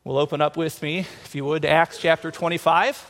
We'll open up with me, if you would, to Acts chapter 25.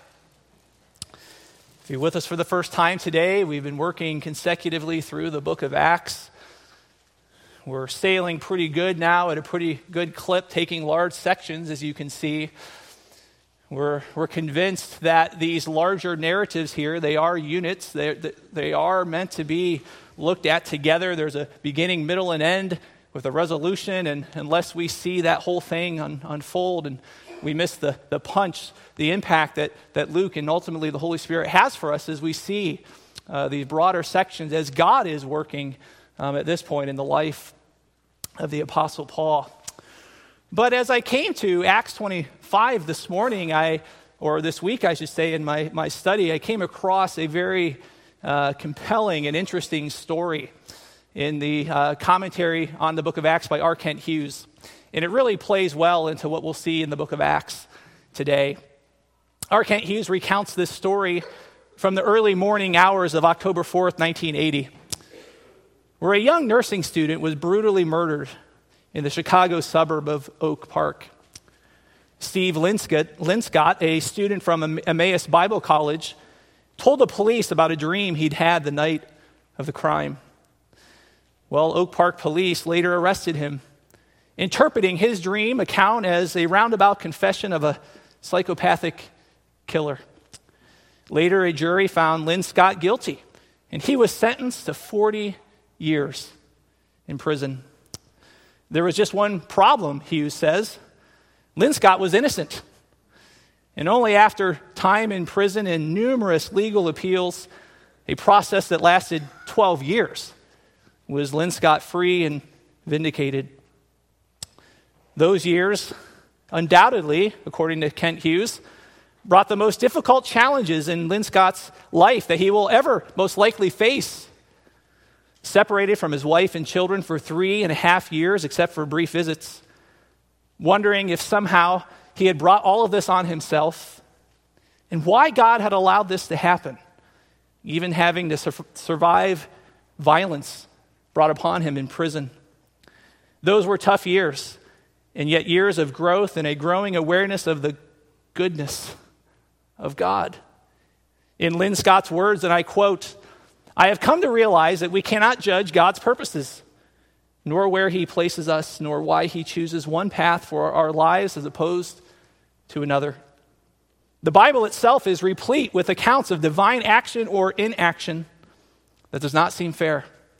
If you're with us for the first time today, we've been working consecutively through the book of Acts. We're sailing pretty good now at a pretty good clip, taking large sections, as you can see. We're convinced that these larger narratives here, they are units. They are meant to be looked at together. There's a beginning, middle, and end with a resolution, and unless we see that whole thing unfold and we miss the punch, the impact that Luke and ultimately the Holy Spirit has for us as we see these broader sections as God is working at this point in the life of the Apostle Paul. But as I came to Acts 25 this morning, or this week I should say, in my study, I came across a very compelling and interesting story in the commentary on the book of Acts by R. Kent Hughes. And it really plays well into what we'll see in the book of Acts today. R. Kent Hughes recounts this story from the early morning hours of October 4th, 1980, where a young nursing student was brutally murdered in the Chicago suburb of Oak Park. Steve Linscott, a student from Emmaus Bible College, told the police about a dream he'd had the night of the crime. Well, Oak Park police later arrested him, interpreting his dream account as a roundabout confession of a psychopathic killer. Later, a jury found Linscott guilty, and he was sentenced to 40 years in prison. There was just one problem, Hughes says. Linscott was innocent. And only after time in prison and numerous legal appeals, a process that lasted 12 years, was Linscott free and vindicated. Those years, undoubtedly, according to Kent Hughes, brought the most difficult challenges in Linscott's life that he will ever most likely face. Separated from his wife and children for 3.5 years, except for brief visits, wondering if somehow he had brought all of this on himself, and why God had allowed this to happen, even having to survive violence brought upon him in prison. Those were tough years, and yet years of growth and a growing awareness of the goodness of God. In Linscott's words, and I quote, "I have come to realize that we cannot judge God's purposes, nor where he places us, nor why he chooses one path for our lives as opposed to another. The Bible itself is replete with accounts of divine action or inaction that does not seem fair.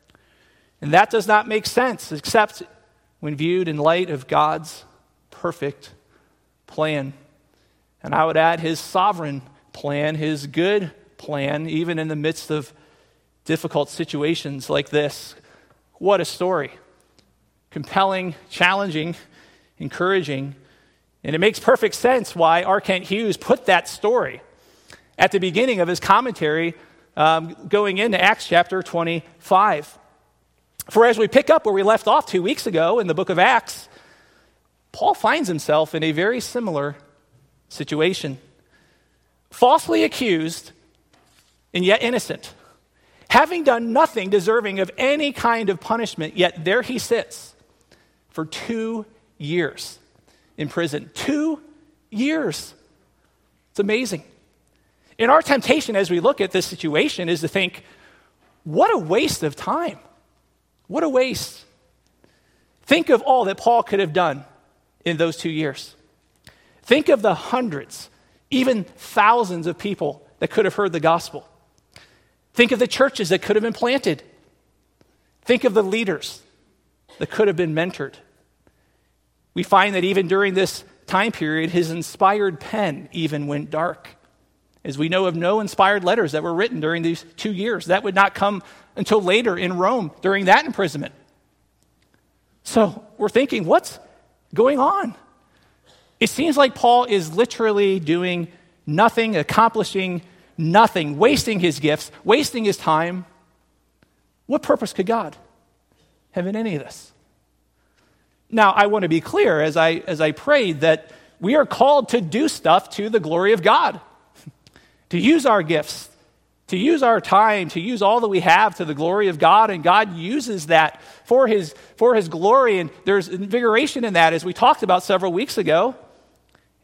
And that does not make sense except when viewed in light of God's perfect plan." And I would add his sovereign plan, his good plan, even in the midst of difficult situations like this. What a story. Compelling, challenging, encouraging. And it makes perfect sense why R. Kent Hughes put that story at the beginning of his commentary going into Acts chapter 25. For as we pick up where we left off 2 weeks ago in the book of Acts, Paul finds himself in a very similar situation. Falsely accused and yet innocent. Having done nothing deserving of any kind of punishment, yet there he sits for 2 years in prison. 2 years. It's amazing. And our temptation as we look at this situation is to think, what a waste of time. What a waste. Think of all that Paul could have done in those 2 years. Think of the hundreds, even thousands of people that could have heard the gospel. Think of the churches that could have been planted. Think of the leaders that could have been mentored. We find that even during this time period, his inspired pen even went dark. As we know of no inspired letters that were written during these 2 years. That would not come until later in Rome during that imprisonment. So we're thinking, what's going on? It seems like Paul is literally doing nothing, accomplishing nothing, wasting his gifts, wasting his time. What purpose could God have in any of this? Now, I want to be clear as I prayed that we are called to do stuff to the glory of God, to use our gifts, to use our time, to use all that we have to the glory of God, and God uses that for his glory, and there's invigoration in that, as we talked about several weeks ago.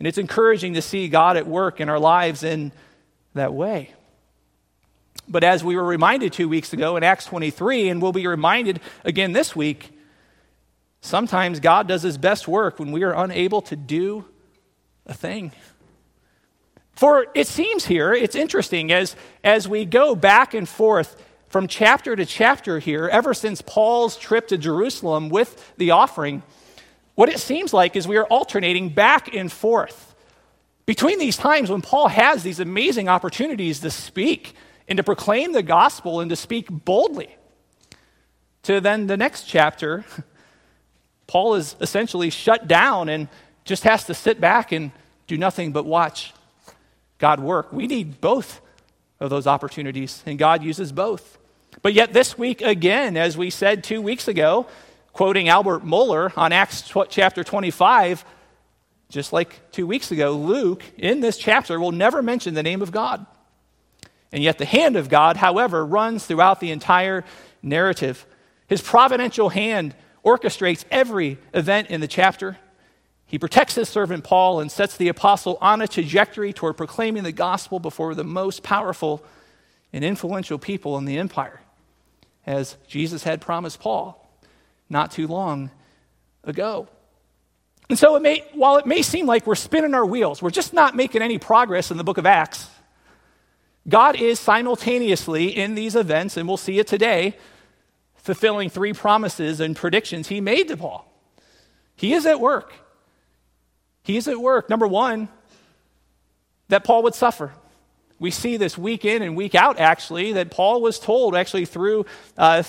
And it's encouraging to see God at work in our lives in that way. But as we were reminded 2 weeks ago in Acts 23, and we'll be reminded again this week, sometimes God does his best work when we are unable to do a thing. For it seems here, it's interesting, as we go back and forth from chapter to chapter here, ever since Paul's trip to Jerusalem with the offering, what it seems like is we are alternating back and forth between these times when Paul has these amazing opportunities to speak and to proclaim the gospel and to speak boldly, to then the next chapter, Paul is essentially shut down and just has to sit back and do nothing but watch God work. We need both of those opportunities, and God uses both. But yet this week, again, as we said 2 weeks ago, quoting Albert Mohler on Acts chapter 25, just like 2 weeks ago, Luke, in this chapter, will never mention the name of God. And yet the hand of God, however, runs throughout the entire narrative. His providential hand orchestrates every event in the chapter. He protects his servant Paul and sets the apostle on a trajectory toward proclaiming the gospel before the most powerful and influential people in the empire, as Jesus had promised Paul not too long ago. And so while it may seem like we're spinning our wheels, we're just not making any progress in the book of Acts, God is simultaneously in these events, and we'll see it today, fulfilling 3 promises and predictions he made to Paul. He is at work. He is at work. Number 1, that Paul would suffer. We see this week in and week out, actually, that Paul was told, actually through a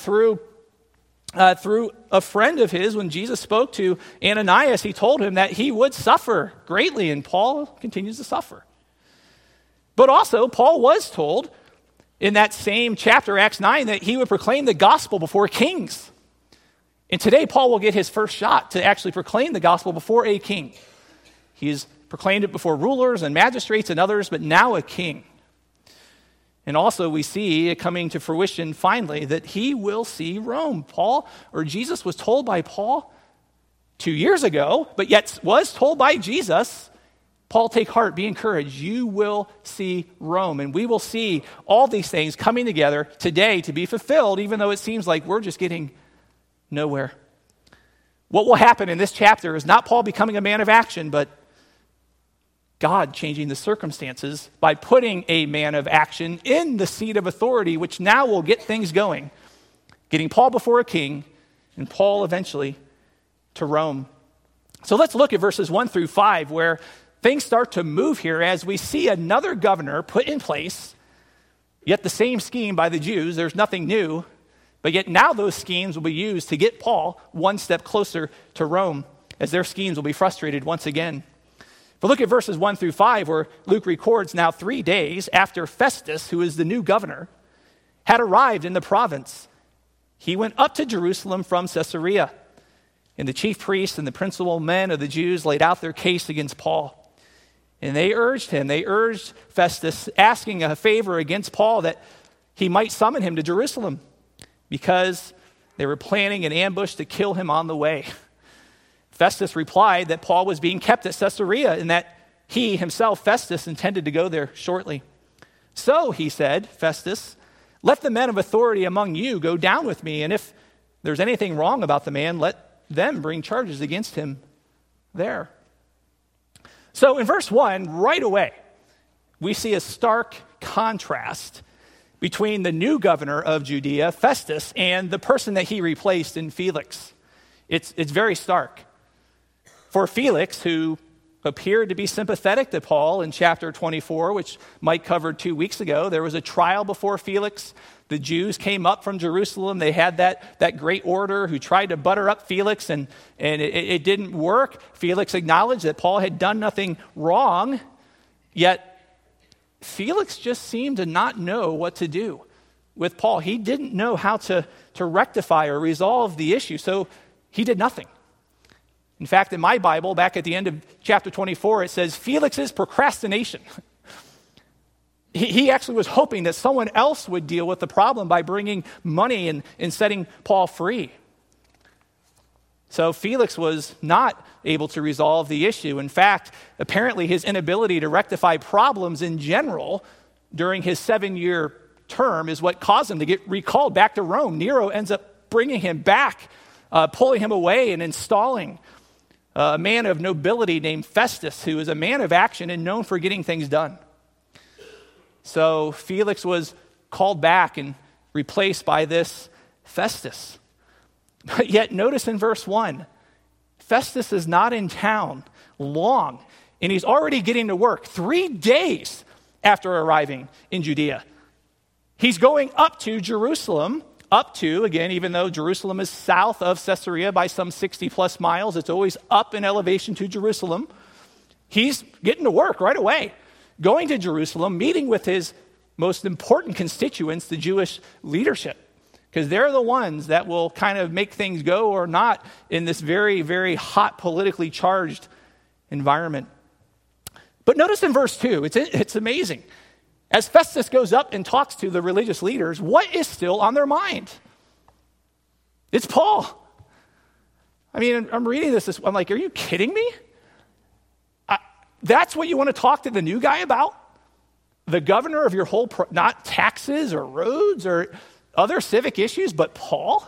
friend of his, when Jesus spoke to Ananias, he told him that he would suffer greatly, and Paul continues to suffer. But also, Paul was told in that same chapter, Acts 9, that he would proclaim the gospel before kings. And today, Paul will get his first shot to actually proclaim the gospel before a king. He's proclaimed it before rulers and magistrates and others, but now a king. And also we see it coming to fruition finally that he will see Rome. Jesus was told by Paul 2 years ago, but yet was told by Jesus, Paul, take heart, be encouraged. You will see Rome. And we will see all these things coming together today to be fulfilled, even though it seems like we're just getting nowhere. What will happen in this chapter is not Paul becoming a man of action, but God changing the circumstances by putting a man of action in the seat of authority, which now will get things going, getting Paul before a king and Paul eventually to Rome. So let's look at verses 1 through 5, where things start to move here as we see another governor put in place, yet the same scheme by the Jews. There's nothing new, but yet now those schemes will be used to get Paul one step closer to Rome, as their schemes will be frustrated once again. But look at verses 1 through 5, where Luke records now 3 days after Festus, who is the new governor, had arrived in the province. He went up to Jerusalem from Caesarea, and the chief priests and the principal men of the Jews laid out their case against Paul. And they urged Festus, asking a favor against Paul that he might summon him to Jerusalem, because they were planning an ambush to kill him on the way. Festus replied that Paul was being kept at Caesarea and that he himself, Festus, intended to go there shortly. So, he said, Festus, let the men of authority among you go down with me, and if there's anything wrong about the man, let them bring charges against him there. So in verse 1, right away, we see a stark contrast between the new governor of Judea, Festus, and the person that he replaced in Felix. It's very stark. For Felix, who appeared to be sympathetic to Paul in chapter 24, which Mike covered 2 weeks ago, there was a trial before Felix. The Jews came up from Jerusalem. They had that great orator who tried to butter up Felix, and it didn't work. Felix acknowledged that Paul had done nothing wrong, yet Felix just seemed to not know what to do with Paul. He didn't know how to rectify or resolve the issue, so he did nothing. In fact, in my Bible, back at the end of chapter 24, it says Felix's procrastination. He actually was hoping that someone else would deal with the problem by bringing money and setting Paul free. So Felix was not able to resolve the issue. In fact, apparently his inability to rectify problems in general during his 7-year term is what caused him to get recalled back to Rome. Nero ends up bringing him back, pulling him away and installing a man of nobility named Festus, who is a man of action and known for getting things done. So Felix was called back and replaced by this Festus. But yet notice in verse 1, Festus is not in town long, and he's already getting to work 3 days after arriving in Judea. He's going up to Jerusalem, again, even though Jerusalem is south of Caesarea by some 60 plus miles, it's always up in elevation to Jerusalem. He's getting to work right away, going to Jerusalem, meeting with his most important constituents, the Jewish leadership, because they're the ones that will kind of make things go or not in this very, very hot, politically charged environment. But notice in verse 2, it's amazing. As Festus goes up and talks to the religious leaders, what is still on their mind? It's Paul. I mean, I'm reading this, I'm like, are you kidding me? That's what you want to talk to the new guy about? The governor of your whole, not taxes or roads or other civic issues, but Paul?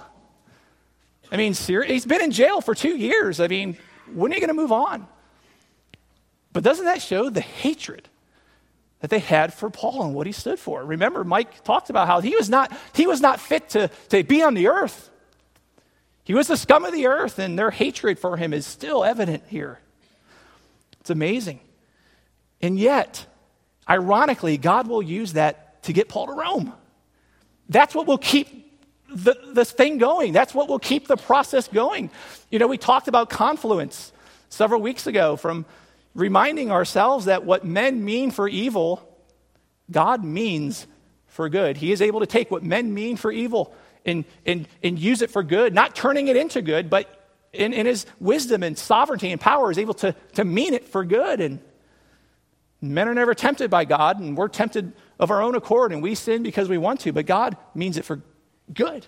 I mean, he's been in jail for 2 years. I mean, when are you going to move on? But doesn't that show the hatred that they had for Paul and what he stood for? Remember, Mike talked about how he was not fit to be on the earth. He was the scum of the earth, and their hatred for him is still evident here. It's amazing. And yet, ironically, God will use that to get Paul to Rome. That's what will keep this thing going. That's what will keep the process going. You know, we talked about confluence several weeks ago, from reminding ourselves that what men mean for evil, God means for good. He is able to take what men mean for evil and use it for good, not turning it into good, but in his wisdom and sovereignty and power is able to mean it for good. And men are never tempted by God, and we're tempted of our own accord, and we sin because we want to, but God means it for good.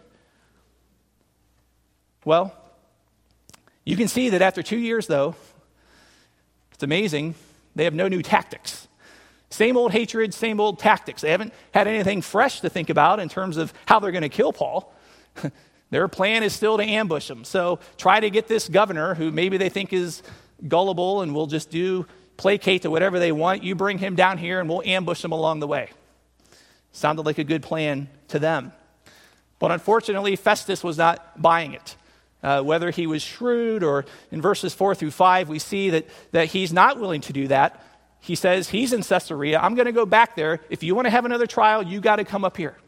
Well, you can see that after 2 years, though, it's amazing, they have no new tactics. Same old hatred, same old tactics. They haven't had anything fresh to think about in terms of how they're going to kill Paul. Their plan is still to ambush him. So try to get this governor, who maybe they think is gullible and will just placate to whatever they want. You bring him down here and we'll ambush him along the way. Sounded like a good plan to them. But unfortunately, Festus was not buying it. Whether he was shrewd, or in verses 4 through 5, we see that he's not willing to do that. He says, he's in Caesarea. I'm going to go back there. If you want to have another trial, you got to come up here.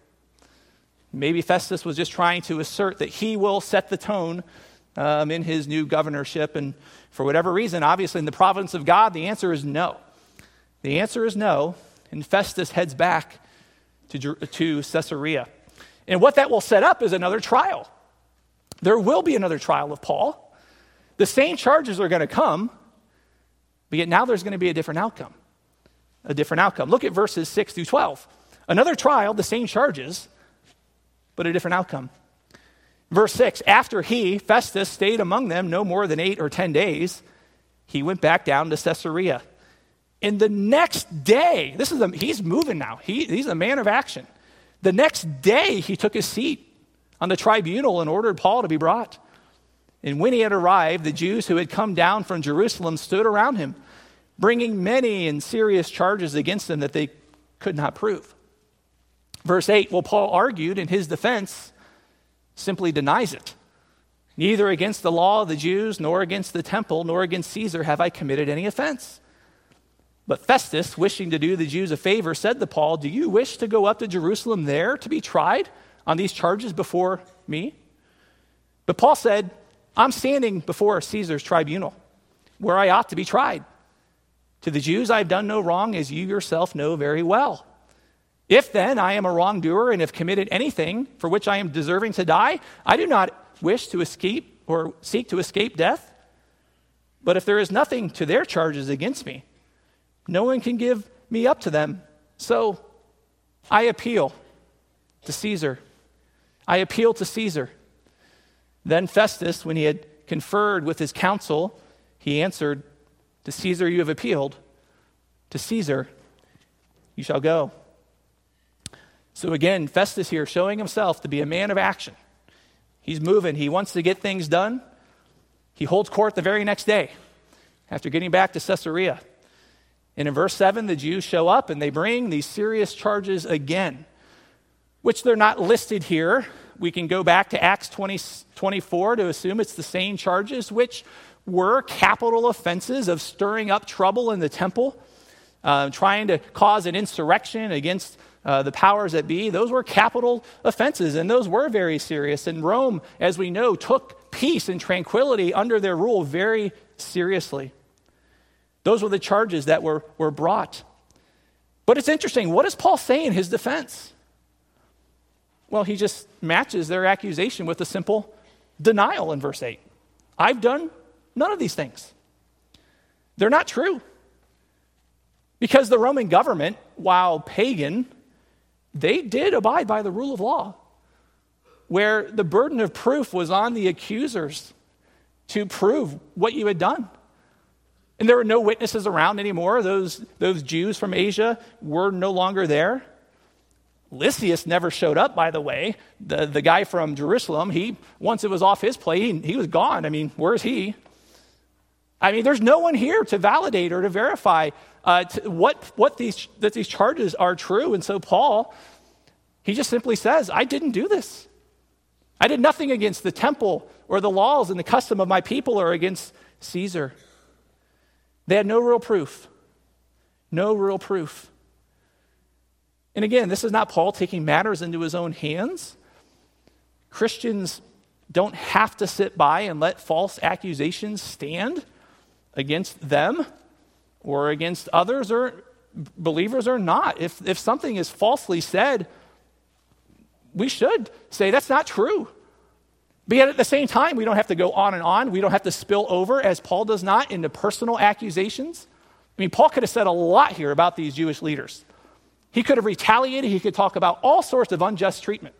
Maybe Festus was just trying to assert that he will set the tone in his new governorship. And for whatever reason, obviously in the providence of God, the answer is no. The answer is no, and Festus heads back to Caesarea. And what that will set up is another trial. There will be another trial of Paul. The same charges are going to come, but yet now there's going to be a different outcome. A different outcome. Look at verses 6 through 12. Another trial, the same charges, but a different outcome. Verse 6, after Festus, stayed among them no more than 8 or 10 days, he went back down to Caesarea. And the next day, he's moving now. He's a man of action. The next day, he took his seat on the tribunal and ordered Paul to be brought. And when he had arrived, the Jews who had come down from Jerusalem stood around him, bringing many and serious charges against him that they could not prove. Verse 8, well, Paul argued in his defense, simply denies it. Neither against the law of the Jews, nor against the temple, nor against Caesar have I committed any offense. But Festus, wishing to do the Jews a favor, said to Paul, do you wish to go up to Jerusalem there to be tried on these charges before me? But Paul said, I'm standing before Caesar's tribunal, where I ought to be tried. To the Jews I have done no wrong, as you yourself know very well. If then I am a wrongdoer and have committed anything for which I am deserving to die, I do not wish to escape or seek to escape death. But if there is nothing to their charges against me, no one can give me up to them. So I appeal to Caesar. I appeal to Caesar. Then Festus, when he had conferred with his council, he answered, "To Caesar you have appealed, to Caesar you shall go." So again, Festus here showing himself to be a man of action. He's moving. He wants to get things done. He holds court the very next day after getting back to Caesarea. And in verse 7, the Jews show up and they bring these serious charges again, which they're not listed here. We can go back to Acts 24 to assume it's the same charges, which were capital offenses of stirring up trouble in the temple, trying to cause an insurrection against the powers that be. Those were capital offenses, and those were very serious. And Rome, as we know, took peace and tranquility under their rule very seriously. Those were the charges that were brought. But it's interesting. What does Paul say in his defense? Well, he just matches their accusation with a simple denial in verse 8. I've done none of these things. They're not true. Because the Roman government, while pagan, they did abide by the rule of law, where the burden of proof was on the accusers to prove what you had done. And there were no witnesses around anymore. Those Jews from Asia were no longer there. Lysias never showed up, by the way. The guy from Jerusalem, once it was off his plate, he was gone. I mean, where's he? I mean, there's no one here to validate or to verify that these charges are true. And so Paul, he just simply says, I didn't do this. I did nothing against the temple or the laws and the custom of my people or against Caesar. They had no real proof. No real proof. And again, this is not Paul taking matters into his own hands. Christians don't have to sit by and let false accusations stand against them or against others or believers or not. If something is falsely said, we should say that's not true. But yet at the same time, we don't have to go on and on. We don't have to spill over, as Paul does not, into personal accusations. I mean, Paul could have said a lot here about these Jewish leaders. He could have retaliated. He could talk about all sorts of unjust treatment.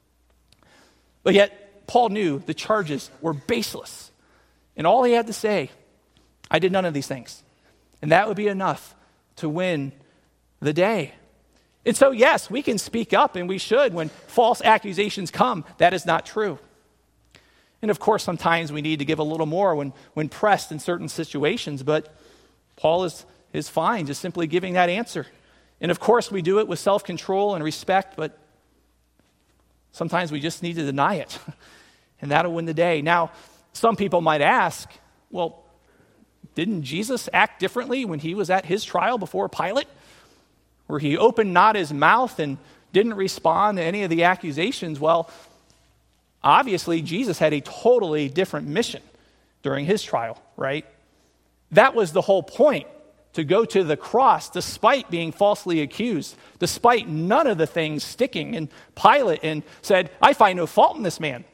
But yet, Paul knew the charges were baseless. And all he had to say, I did none of these things. And that would be enough to win the day. And so, yes, we can speak up, and we should when false accusations come. That is not true. And of course, sometimes we need to give a little more when pressed in certain situations, but Paul is fine just simply giving that answer. And of course, we do it with self-control and respect, but sometimes we just need to deny it, and that'll win the day. Now, some people might ask, well, didn't Jesus act differently when he was at his trial before Pilate, where he opened not his mouth and didn't respond to any of the accusations? Well, obviously, Jesus had a totally different mission during his trial, right? That was the whole point, to go to the cross despite being falsely accused, despite none of the things sticking. And Pilate and said, I find no fault in this man.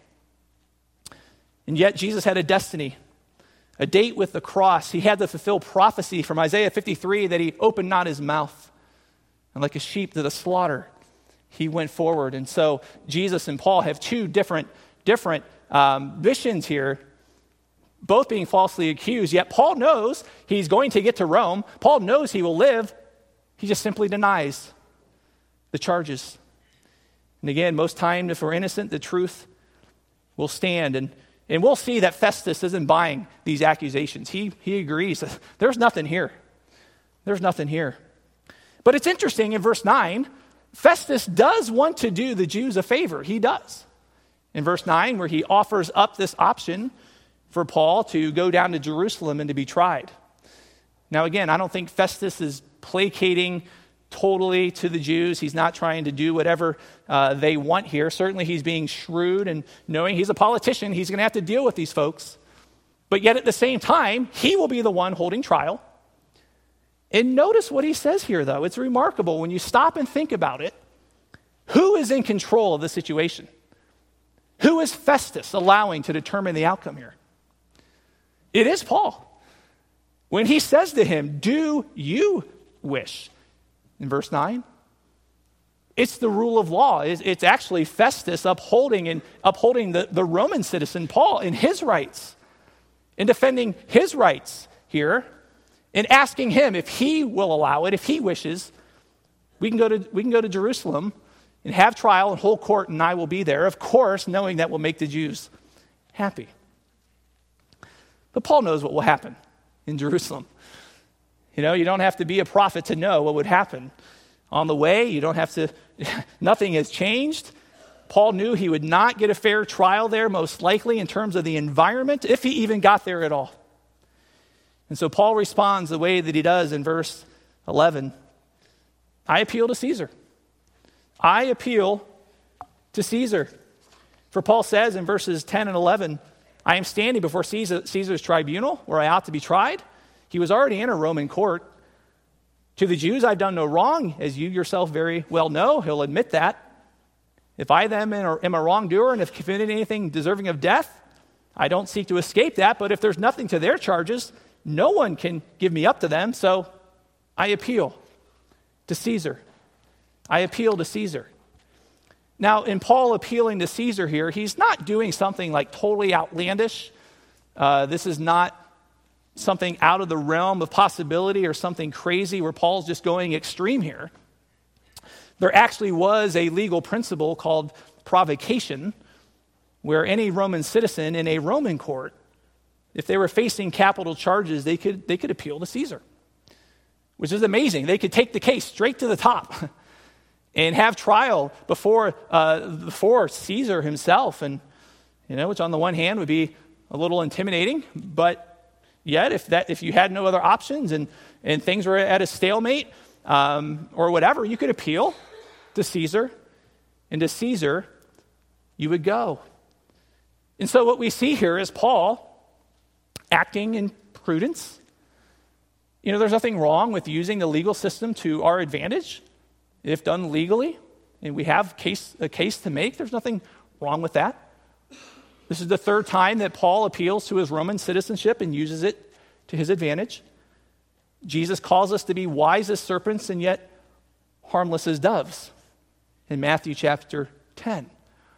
And yet Jesus had a destiny, a date with the cross. He had to fulfill prophecy from Isaiah 53 that he opened not his mouth. And like a sheep to the slaughter, he went forward. And so Jesus and Paul have two different missions here, both being falsely accused. Yet Paul knows he's going to get to Rome. Paul knows he will live. He just simply denies the charges. And again, most times, if we're innocent, the truth will stand. And we'll see that Festus isn't buying these accusations. He agrees. There's nothing here. There's nothing here. But it's interesting, in verse 9, Festus does want to do the Jews a favor. He does. In verse 9, where he offers up this option for Paul to go down to Jerusalem and to be tried. Now again, I don't think Festus is placating totally to the Jews. He's not trying to do whatever they want here. Certainly he's being shrewd and knowing he's a politician. He's going to have to deal with these folks. But yet at the same time, he will be the one holding trial. And notice what he says here, though. It's remarkable when you stop and think about it. Who is in control of the situation? Who is Festus allowing to determine the outcome here? It is Paul. When he says to him, do you wish? In verse 9, it's the rule of law. It's actually Festus upholding the Roman citizen, Paul, in his rights. in defending his rights here and asking him if he will allow it, if he wishes, we can go to Jerusalem and have trial and hold court, and I will be there, of course, knowing that will make the Jews happy. But Paul knows what will happen in Jerusalem. You don't have to be a prophet to know what would happen. On the way, nothing has changed. Paul knew he would not get a fair trial there, most likely in terms of the environment, if he even got there at all. And so Paul responds the way that he does in verse 11. I appeal to Caesar. I appeal to Caesar. For Paul says in verses 10 and 11, I am standing before Caesar's tribunal where I ought to be tried. He was already in a Roman court. To the Jews, I've done no wrong, as you yourself very well know. He'll admit that. If I then am a wrongdoer and have committed anything deserving of death, I don't seek to escape that. But if there's nothing to their charges, no one can give me up to them. So I appeal to Caesar. I appeal to Caesar. Now, in Paul appealing to Caesar here, he's not doing something like totally outlandish. This is not something out of the realm of possibility or something crazy where Paul's just going extreme here. There actually was a legal principle called provocation, where any Roman citizen in a Roman court, if they were facing capital charges, they could appeal to Caesar, which is amazing. They could take the case straight to the top and have trial before Caesar himself, and which on the one hand would be a little intimidating, but yet if you had no other options and things were at a stalemate or whatever, you could appeal to Caesar, and to Caesar you would go. And so what we see here is Paul acting in prudence. There's nothing wrong with using the legal system to our advantage if done legally, and we have a case to make. There's nothing wrong with that. This is the third time that Paul appeals to his Roman citizenship and uses it to his advantage. Jesus calls us to be wise as serpents and yet harmless as doves in Matthew chapter 10.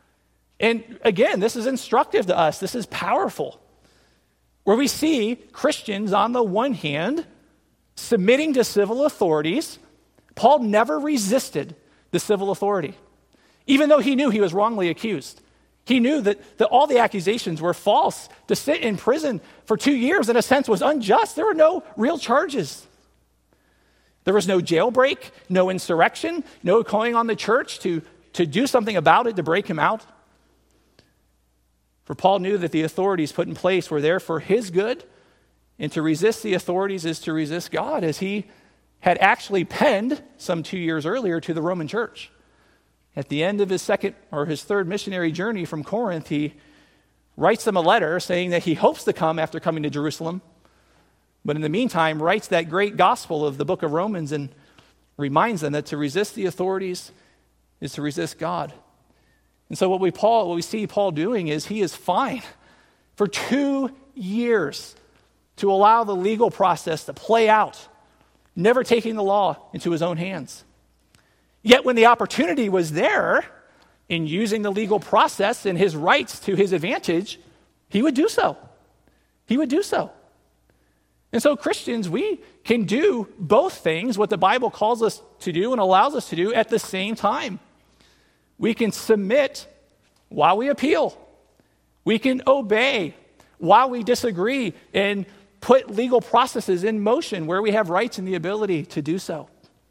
And again, this is instructive to us. This is powerful. Where we see Christians on the one hand submitting to civil authorities. Paul never resisted the civil authority, even though he knew he was wrongly accused. He knew that all the accusations were false. To sit in prison for 2 years, in a sense, was unjust. There were no real charges. There was no jailbreak, no insurrection, no calling on the church to do something about it, to break him out. For Paul knew that the authorities put in place were there for his good, and to resist the authorities is to resist God, as he had actually penned some 2 years earlier to the Roman church. At the end of his third missionary journey from Corinth, he writes them a letter saying that he hopes to come after coming to Jerusalem, but in the meantime writes that great gospel of the book of Romans and reminds them that to resist the authorities is to resist God. And so what we see Paul doing is he is fine for 2 years to allow the legal process to play out, never taking the law into his own hands. Yet when the opportunity was there in using the legal process and his rights to his advantage, he would do so. He would do so. And so Christians, we can do both things, what the Bible calls us to do and allows us to do at the same time. We can submit while we appeal. We can obey while we disagree and put legal processes in motion where we have rights and the ability to do so.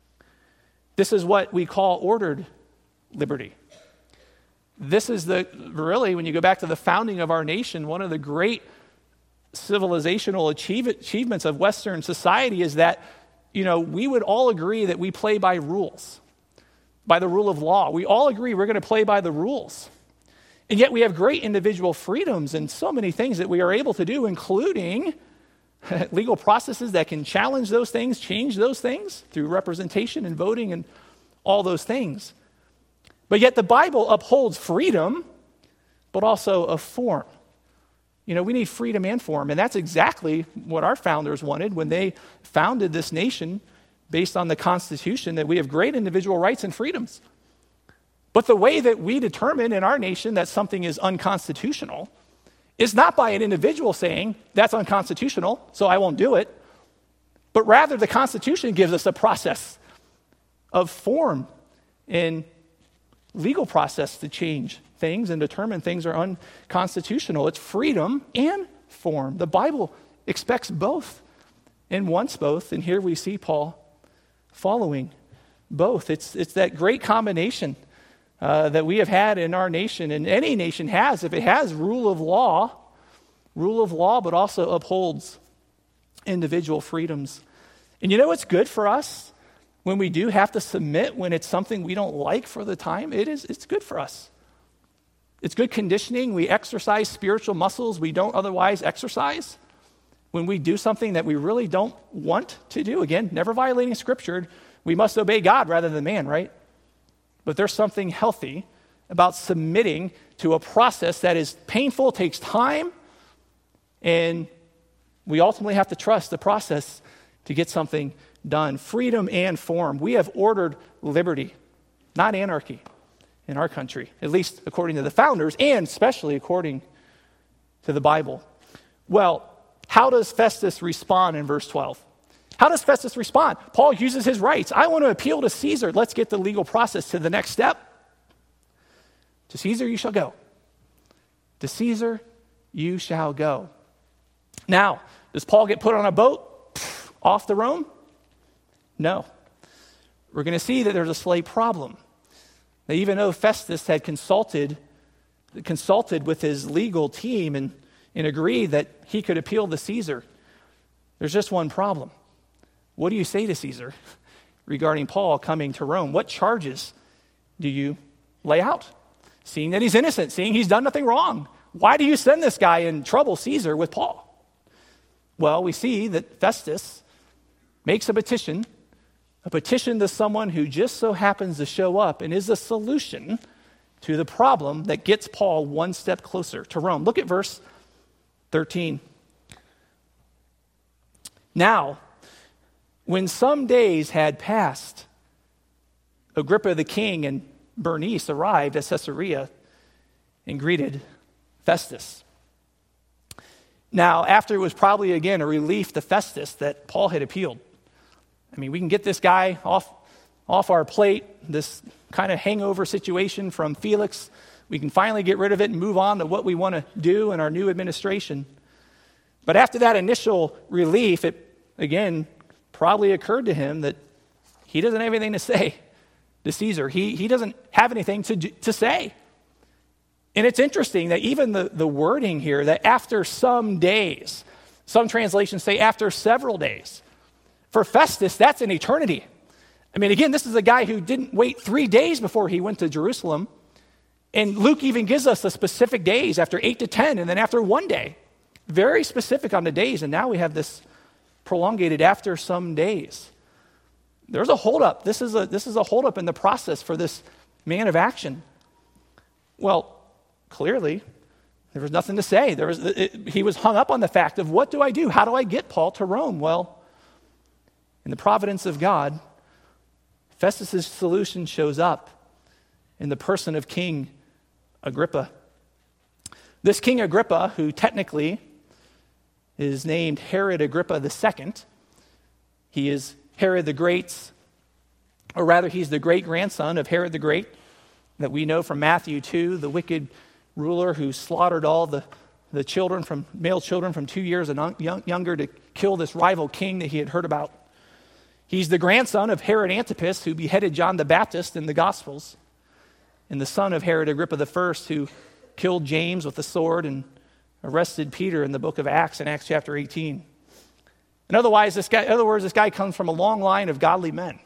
This is what we call ordered liberty. This is really, when you go back to the founding of our nation, one of the great civilizational achievements of Western society is that, we would all agree that we play by rules, by the rule of law. We all agree we're going to play by the rules. And yet we have great individual freedoms and so many things that we are able to do, including legal processes that can challenge those things, change those things through representation and voting and all those things. But yet the Bible upholds freedom, but also a form. We need freedom and form, and that's exactly what our founders wanted when they founded this nation based on the Constitution, that we have great individual rights and freedoms. But the way that we determine in our nation that something is unconstitutional is not by an individual saying, that's unconstitutional, so I won't do it, but rather the Constitution gives us a process of form and legal process to change things and determine things are unconstitutional. It's freedom and form. The Bible expects both and wants both, and here we see Paul following both. It's that great combination that we have had in our nation, and any nation has, if it has rule of law, but also upholds individual freedoms. And you know what's good for us when we do have to submit when it's something we don't like for the time? It's good for us. It's good conditioning. We exercise spiritual muscles we don't otherwise exercise. When we do something that we really don't want to do, again, never violating Scripture, we must obey God rather than man, right? But there's something healthy about submitting to a process that is painful, takes time, and we ultimately have to trust the process to get something done. Freedom and form. We have ordered liberty, not anarchy, in our country, at least according to the founders, and especially according to the Bible. Well, how does Festus respond in verse 12? How does Festus respond? Paul uses his rights. I want to appeal to Caesar. Let's get the legal process to the next step. To Caesar you shall go. To Caesar you shall go. Now, does Paul get put on a boat off to Rome? No. We're going to see that there's a slight problem. That even though Festus had consulted with his legal team and agreed that he could appeal to Caesar, there's just one problem. What do you say to Caesar regarding Paul coming to Rome? What charges do you lay out? Seeing that he's innocent, seeing he's done nothing wrong. Why do you send this guy and trouble Caesar with Paul? Well, we see that Festus makes a petition to someone who just so happens to show up and is a solution to the problem that gets Paul one step closer to Rome. Look at verse 13. Now, when some days had passed, Agrippa the king and Bernice arrived at Caesarea and greeted Festus. Now, after it was probably again a relief to Festus that Paul had appealed. I mean, we can get this guy off our plate, this kind of hangover situation from Felix. We can finally get rid of it and move on to what we want to do in our new administration. But after that initial relief, it again probably occurred to him that he doesn't have anything to say to Caesar. He doesn't have anything to say. And it's interesting that even the wording here, that after some days, some translations say after several days. For Festus, that's an eternity. I mean, again, this is a guy who didn't wait 3 days before he went to Jerusalem. And Luke even gives us the specific days, after 8 to 10, and then after 1 day. Very specific on the days, and now we have this prolongated after some days. There's a holdup. This is a holdup in the process for this man of action. Well, clearly, there was nothing to say. He was hung up on the fact of, what do I do? How do I get Paul to Rome? Well, in the providence of God, Festus' solution shows up in the person of King Agrippa. This King Agrippa, who technically is named Herod Agrippa II, he is Herod the Great's, or rather he's the great-grandson of Herod the Great, that we know from Matthew 2, the wicked ruler who slaughtered all the male children from 2 years and younger to kill this rival king that he had heard about. He's the grandson of Herod Antipas, who beheaded John the Baptist in the Gospels, and the son of Herod Agrippa I, who killed James with a sword and arrested Peter in the book of Acts, in Acts chapter 18. In other words, this guy comes from a long line of godly men.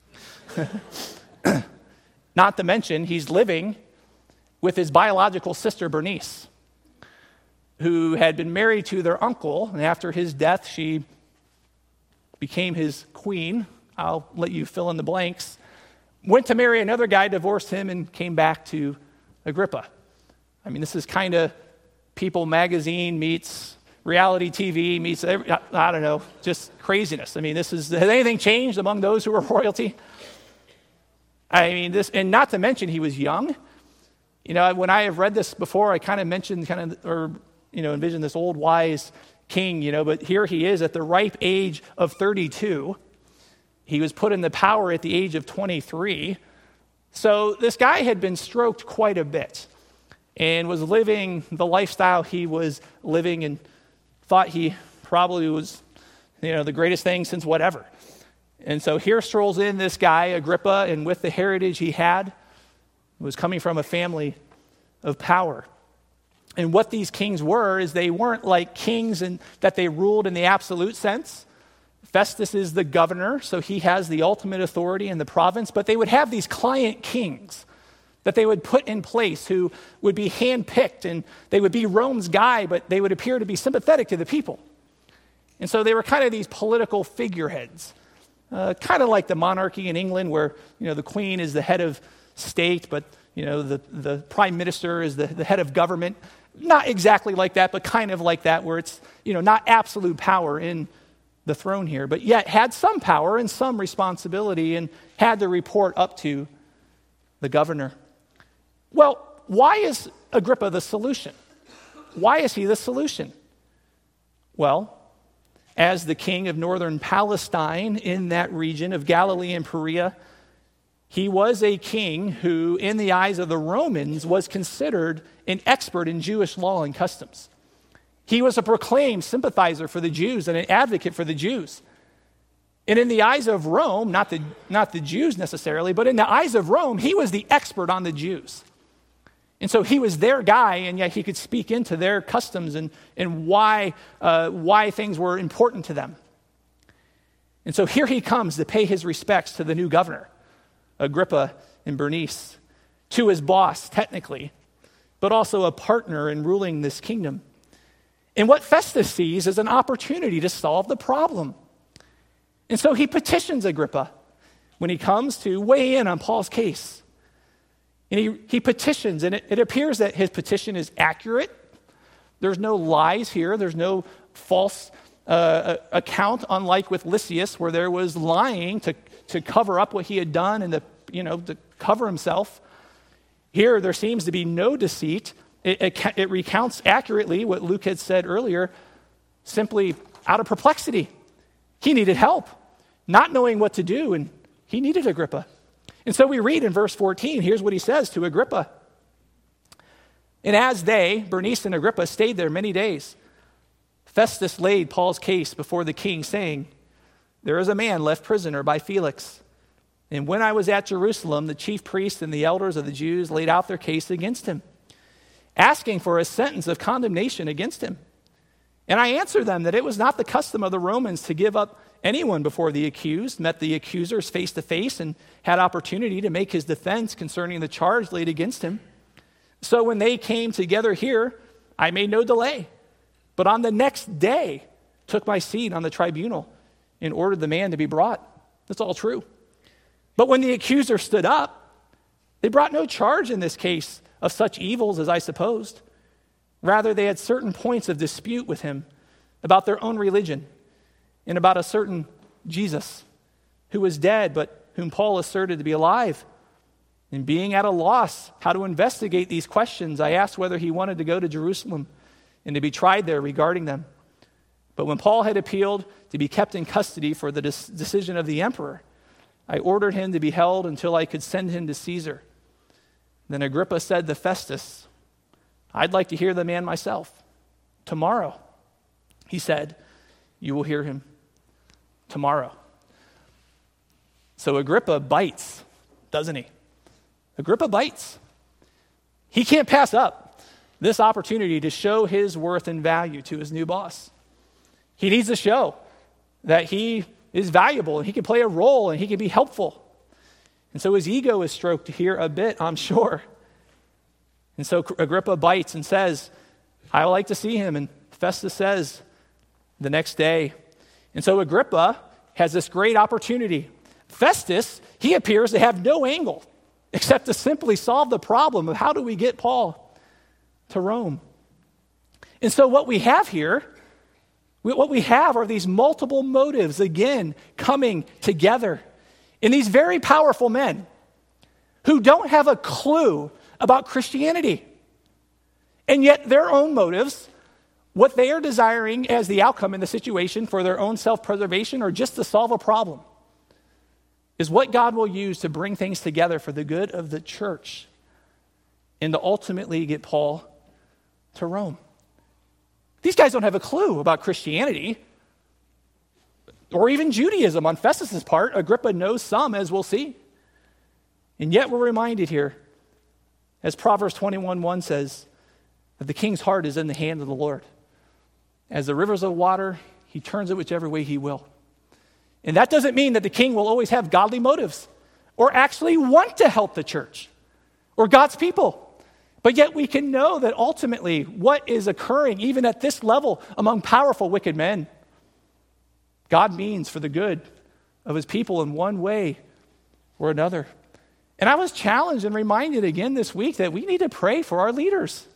Not to mention, he's living with his biological sister, Bernice, who had been married to their uncle, and after his death, she became his queen. I'll let you fill in the blanks. Went to marry another guy, divorced him, and came back to Agrippa. I mean, this is kind of People magazine meets reality TV meets, I don't know, just craziness. I mean, has anything changed among those who are royalty? I mean, and not to mention he was young. You know, when I have read this before, I kind of mentioned envision this old wise king, but here he is at the ripe age of 32. He was put into power at the age of 23. So this guy had been stroked quite a bit and was living the lifestyle he was living and thought he probably was, the greatest thing since whatever. And so here strolls in this guy, Agrippa, and with the heritage he had, was coming from a family of power. And what these kings were is they weren't like kings in that they ruled in the absolute sense. Festus is the governor, so he has the ultimate authority in the province, but they would have these client kings that they would put in place who would be handpicked, and they would be Rome's guy, but they would appear to be sympathetic to the people. And so they were kind of these political figureheads, kind of like the monarchy in England where, the queen is the head of state, but, the prime minister is the head of government. Not exactly like that, but kind of like that, where it's, not absolute power in the throne here, but yet had some power and some responsibility and had to report up to the governor. Well, why is Agrippa the solution? Why is he the solution? Well, as the king of northern Palestine in that region of Galilee and Perea, he was a king who, in the eyes of the Romans, was considered an expert in Jewish law and customs. He was a proclaimed sympathizer for the Jews and an advocate for the Jews. And in the eyes of Rome, not the Jews necessarily, but in the eyes of Rome, he was the expert on the Jews. And so he was their guy, and yet he could speak into their customs and why things were important to them. And so here he comes to pay his respects to the new governor, Agrippa and Bernice, to his boss, technically, but also a partner in ruling this kingdom. And what Festus sees is an opportunity to solve the problem. And so he petitions Agrippa when he comes to weigh in on Paul's case. And he petitions, and it appears that his petition is accurate. There's no lies here. There's no false account, unlike with Lysias, where there was lying to cover up what he had done and to cover himself. Here, there seems to be no deceit. It recounts accurately what Luke had said earlier, simply out of perplexity. He needed help, not knowing what to do, and he needed Agrippa. And so we read in verse 14, here's what he says to Agrippa. And as they, Bernice and Agrippa, stayed there many days, Festus laid Paul's case before the king, saying, "There is a man left prisoner by Felix. And when I was at Jerusalem, the chief priests and the elders of the Jews laid out their case against him, asking for a sentence of condemnation against him. And I answered them that it was not the custom of the Romans to give up anyone before the accused, met the accusers face to face, and had opportunity to make his defense concerning the charge laid against him. So when they came together here, I made no delay, but on the next day took my seat on the tribunal and ordered the man to be brought." That's all true. "But when the accuser stood up, they brought no charge in this case of such evils as I supposed. Rather, they had certain points of dispute with him about their own religion and about a certain Jesus who was dead, but whom Paul asserted to be alive. And being at a loss how to investigate these questions, I asked whether he wanted to go to Jerusalem and to be tried there regarding them. But when Paul had appealed to be kept in custody for the decision of the emperor, I ordered him to be held until I could send him to Caesar. Then Agrippa said to Festus, 'I'd like to hear the man myself. Tomorrow,' he said, 'you will hear him tomorrow.'" So Agrippa bites, doesn't he? Agrippa bites. He can't pass up this opportunity to show his worth and value to his new boss. He needs to show that he is valuable and he can play a role and he can be helpful. And so his ego is stroked here a bit, I'm sure. And so Agrippa bites and says, "I would like to see him." And Festus says, "The next day." And so Agrippa has this great opportunity. Festus, he appears to have no angle except to simply solve the problem of how do we get Paul to Rome. And so what we have here, what we have are these multiple motives, again, coming together. And these very powerful men who don't have a clue about Christianity. And yet their own motives what they are desiring as the outcome in the situation for their own self-preservation or just to solve a problem is what God will use to bring things together for the good of the church and to ultimately get Paul to Rome. These guys don't have a clue about Christianity or even Judaism on Festus's part. Agrippa knows some, as we'll see. And yet we're reminded here, as Proverbs 21:1 says, that the king's heart is in the hand of the Lord. As the rivers of water, he turns it whichever way he will. And that doesn't mean that the king will always have godly motives or actually want to help the church or God's people. But yet we can know that ultimately what is occurring, even at this level among powerful wicked men, God means for the good of his people in one way or another. And I was challenged and reminded again this week that we need to pray for our leaders.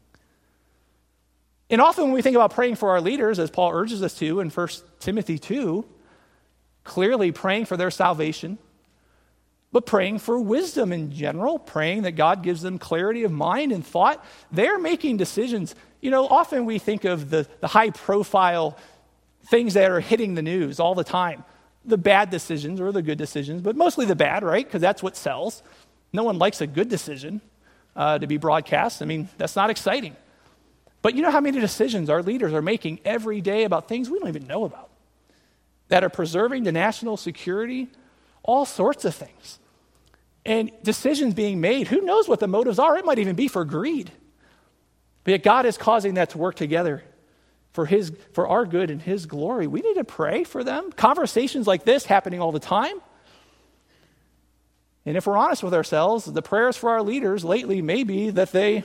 And often when we think about praying for our leaders, as Paul urges us to in 1 Timothy 2, clearly praying for their salvation, but praying for wisdom in general, praying that God gives them clarity of mind and thought. They're making decisions. Often we think of the high-profile things that are hitting the news all the time, the bad decisions or the good decisions, but mostly the bad, right? Because that's what sells. No one likes a good decision to be broadcast. I mean, that's not exciting. But you know how many decisions our leaders are making every day about things we don't even know about that are preserving the national security, all sorts of things. And decisions being made, who knows what the motives are? It might even be for greed. But yet God is causing that to work together for our good and his glory. We need to pray for them. Conversations like this happening all the time. And if we're honest with ourselves, the prayers for our leaders lately may be that they,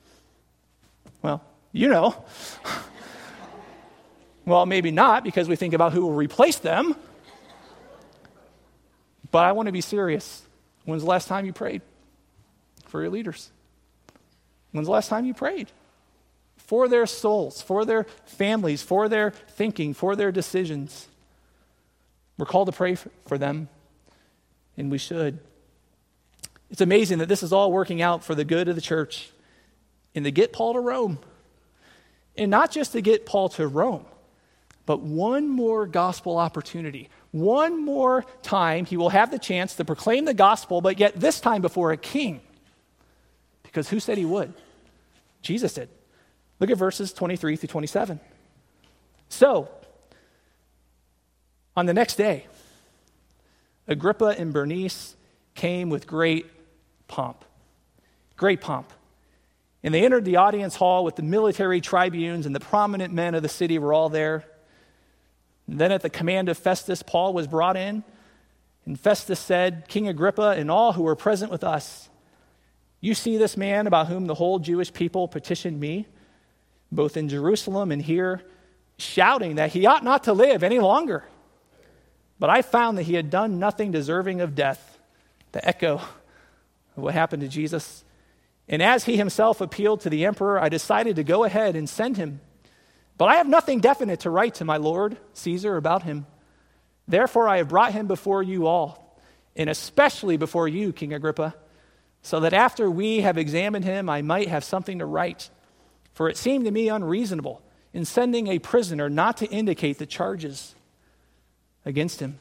well, maybe not, because we think about who will replace them. But I want to be serious. When's the last time you prayed for your leaders? When's the last time you prayed for their souls, for their families, for their thinking, for their decisions? We're called to pray for them, and we should. It's amazing that this is all working out for the good of the church and to get Paul to Rome. And not just to get Paul to Rome, but one more gospel opportunity. One more time he will have the chance to proclaim the gospel, but yet this time before a king. Because who said he would? Jesus did. Look at verses 23 through 27. So, on the next day, Agrippa and Bernice came with great pomp. Great pomp. And they entered the audience hall with the military tribunes, and the prominent men of the city were all there. And then at the command of Festus, Paul was brought in, and Festus said, "King Agrippa and all who were present with us, you see this man about whom the whole Jewish people petitioned me, both in Jerusalem and here, shouting that he ought not to live any longer. But I found that he had done nothing deserving of death," the echo of what happened to Jesus. "And as he himself appealed to the emperor, I decided to go ahead and send him. But I have nothing definite to write to my lord Caesar about him. Therefore I have brought him before you all, and especially before you, King Agrippa, so that after we have examined him, I might have something to write. For it seemed to me unreasonable in sending a prisoner not to indicate the charges against him."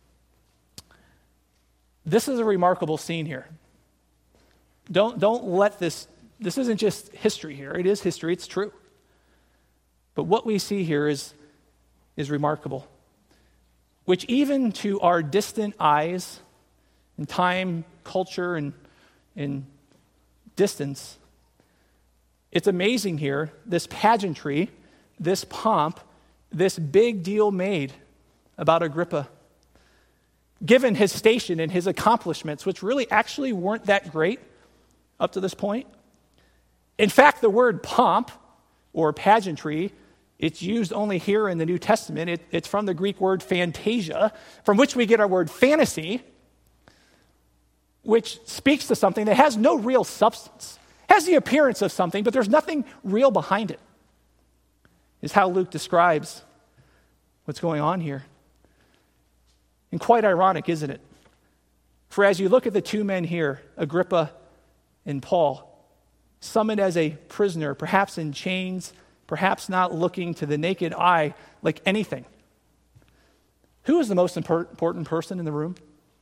This is a remarkable scene here. Don't let this isn't just history here. It is history, it's true. But what we see here is remarkable, which even to our distant eyes in time, culture, and distance, it's amazing here, this pageantry, this pomp, this big deal made about Agrippa, given his station and his accomplishments, which really actually weren't that great up to this point. In fact, the word pomp or pageantry, it's used only here in the New Testament. It's from the Greek word phantasia, from which we get our word fantasy, which speaks to something that has no real substance. Has the appearance of something, but there's nothing real behind it, is how Luke describes what's going on here. And quite ironic, isn't it? For as you look at the two men here, Agrippa and Paul, summoned as a prisoner, perhaps in chains, perhaps not looking to the naked eye like anything. Who is the most important person in the room?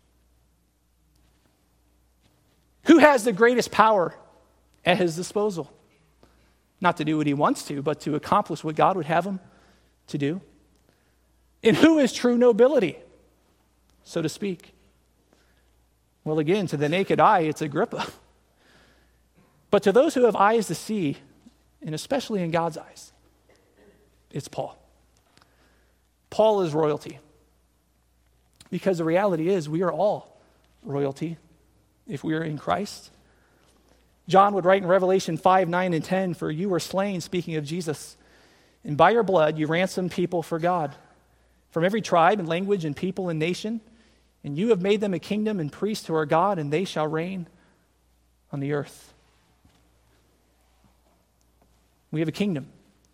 Who has the greatest power at his disposal? Not to do what he wants to, but to accomplish what God would have him to do. And who is true nobility, so to speak? Well, again, to the naked eye, it's Agrippa. But to those who have eyes to see, and especially in God's eyes, it's Paul. Paul is royalty. Because the reality is, we are all royalty if we are in Christ. John would write in Revelation 5, 9, and 10, "For you were slain," speaking of Jesus, "and by your blood you ransomed people for God, from every tribe and language and people and nation, and you have made them a kingdom and priests to our God, and they shall reign on the earth." We have a kingdom.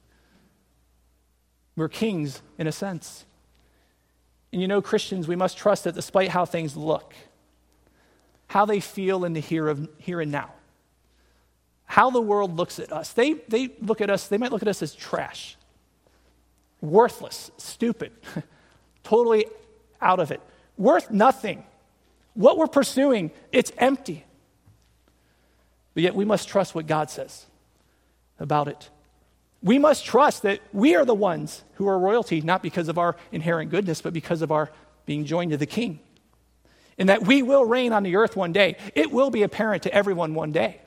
We're kings in a sense. And you know, Christians, we must trust that despite how things look, how they feel in the here and now, how the world looks at us, they look at us, they might look at us as trash, worthless, stupid, totally out of it, worth nothing. What we're pursuing, it's empty. But yet we must trust what God says about it. We must trust that we are the ones who are royalty, not because of our inherent goodness, but because of our being joined to the King. And that we will reign on the earth one day. It will be apparent to everyone one day.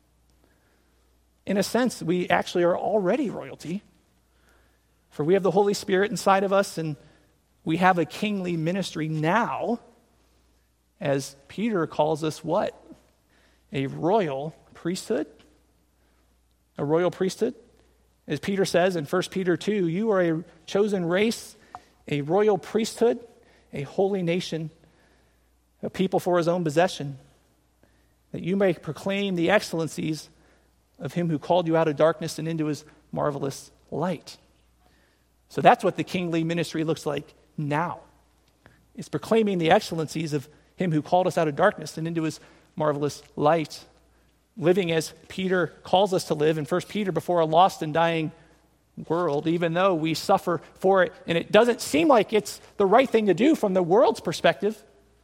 In a sense, we actually are already royalty. For we have the Holy Spirit inside of us, and we have a kingly ministry now, as Peter calls us what? A royal priesthood? A royal priesthood? As Peter says in 1 Peter 2, "You are a chosen race, a royal priesthood, a holy nation, a people for his own possession, that you may proclaim the excellencies of him who called you out of darkness and into his marvelous light." So that's what the kingly ministry looks like now. It's proclaiming the excellencies of him who called us out of darkness and into his marvelous light. Living as Peter calls us to live in 1 Peter before a lost and dying world, even though we suffer for it, and it doesn't seem like it's the right thing to do from the world's perspective,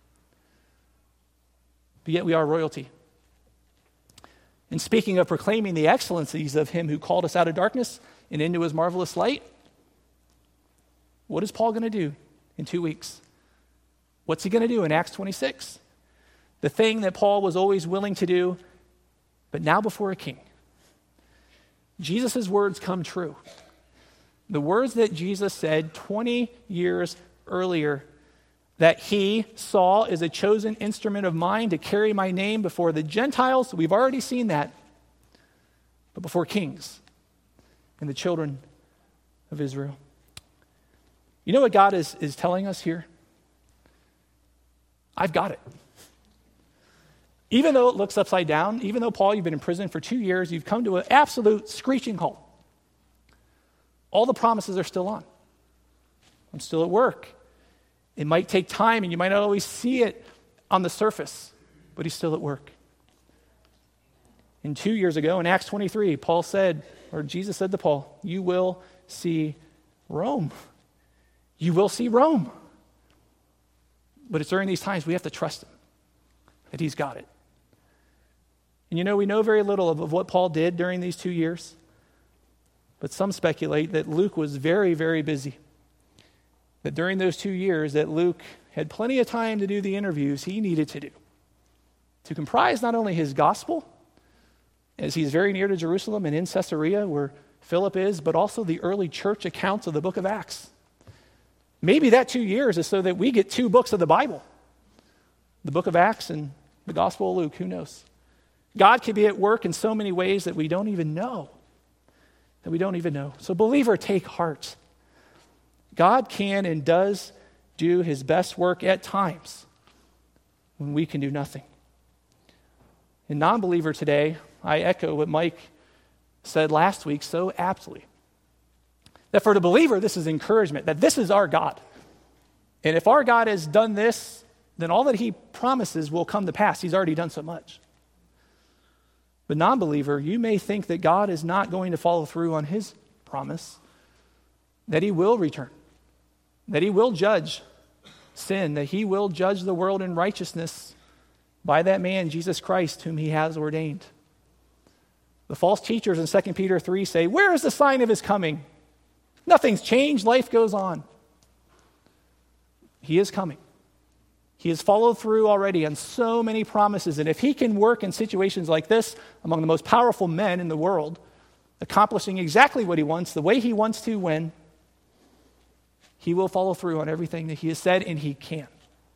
but yet we are royalty. And speaking of proclaiming the excellencies of him who called us out of darkness and into his marvelous light, what is Paul going to do in 2 weeks? What's he going to do in Acts 26? The thing that Paul was always willing to do, but now before a king. Jesus' words come true. The words that Jesus said 20 years earlier, that he saw as a chosen instrument of mine to carry my name before the Gentiles. We've already seen that. But before kings and the children of Israel. You know what God is telling us here? I've got it. Even though it looks upside down, even though, Paul, you've been in prison for 2 years, you've come to an absolute screeching halt. All the promises are still on. I'm still at work. It might take time, and you might not always see it on the surface, but he's still at work. And 2 years ago, in Acts 23, Paul said, or Jesus said to Paul, "You will see Rome. You will see Rome." But it's during these times we have to trust him, that he's got it. And you know, we know very little of what Paul did during these 2 years, but some speculate that Luke was very, very busy. That during those 2 years that Luke had plenty of time to do the interviews he needed to do, to comprise not only his gospel, as he's very near to Jerusalem and in Caesarea where Philip is, but also the early church accounts of the book of Acts. Maybe that 2 years is so that we get 2 books of the Bible, the book of Acts and the Gospel of Luke, who knows? God can be at work in so many ways that we don't even know. So believer, take heart. God can and does do his best work at times when we can do nothing. In non-believer today, I echo what Mike said last week so aptly. That for the believer, this is encouragement, that this is our God. And if our God has done this, then all that he promises will come to pass. He's already done so much. But non-believer, you may think that God is not going to follow through on his promise that he will return, that he will judge sin, that he will judge the world in righteousness by that man, Jesus Christ, whom he has ordained. The false teachers in 2 Peter 3 say, where is the sign of his coming? Nothing's changed. Life goes on. He is coming. He has followed through already on so many promises. And if he can work in situations like this among the most powerful men in the world, accomplishing exactly what he wants, the way he wants to win, he will follow through on everything that he has said, and he can.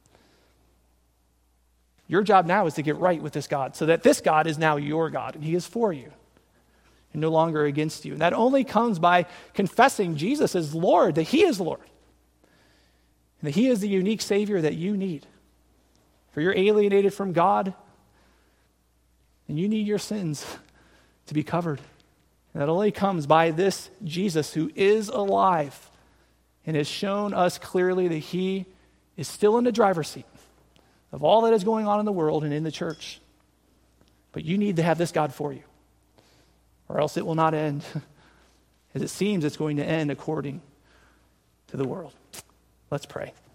Your job now is to get right with this God so that this God is now your God, and he is for you and no longer against you. And that only comes by confessing Jesus as Lord, that he is Lord, and that he is the unique Savior that you need. For you're alienated from God, and you need your sins to be covered. And that only comes by this Jesus who is alive and has shown us clearly that he is still in the driver's seat of all that is going on in the world and in the church. But you need to have this God for you, or else it will not end as it seems it's going to end according to the world. Let's pray.